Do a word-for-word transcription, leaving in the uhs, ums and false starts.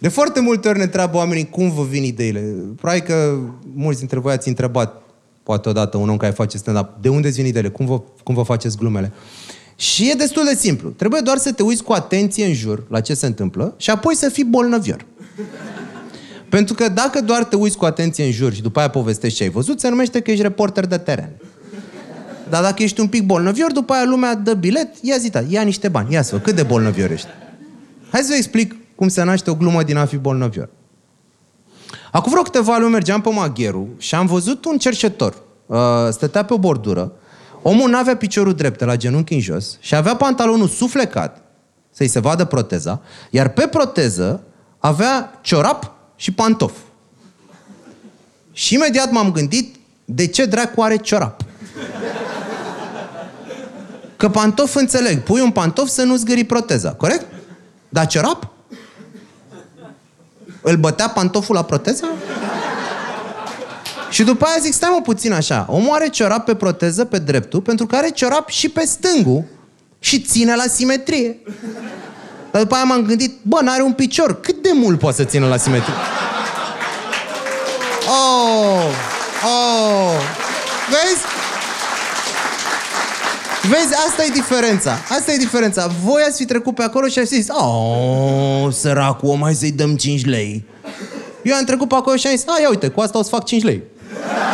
De foarte multe ori ne întreabă oamenii cum vă vin ideile. Probabil că mulți dintre voi ați întrebat, poate odată un om care face stand-up, de unde îți vin ideile, cum vă, cum vă faceți glumele. Și e destul de simplu. Trebuie doar să te uiți cu atenție în jur la ce se întâmplă și apoi să fii bolnăvior. Pentru că dacă doar te uiți cu atenție în jur și după aia povestești ce ai văzut, se numește că ești reporter de teren. Dar dacă ești un pic bolnăvior, după aia lumea dă bilet, ia zi, ia niște bani, ia să vă, cât de bolnăvior ești. Hai să vă explic cum se naște o glumă din a fi bolnăvior. Acum vreo câteva luni mergeam pe Magheru și am văzut un cerșetor. Uh, stătea pe o bordură. Omul n-avea piciorul drept la genunchi în jos și avea pantalonul suflecat, să-i se vadă proteza, iar pe proteză avea ciorap și pantof. Și imediat m-am gândit, de ce dracu are ciorap? Că pantof înțeleg, pui un pantof să nu zgâri proteza, corect? Dar ciorap? Îl bătea pantoful la proteză? Și după aia zic, stai mă puțin așa, omul are ciorap pe proteză pe dreptul pentru că are ciorap și pe stângul și ține la simetrie. Dar după aia m-am gândit, bă, n-are un picior, cât de mult poate să țină la simetrie? Oh, oh, vezi? Vezi, asta e diferența. Asta e diferența. Voi ați fi trecut pe acolo și ați zis, oh, săracul om, hai să-i dăm cinci lei. Eu am trecut pe acolo și am zis, a, ia uite, cu asta o să fac cinci lei.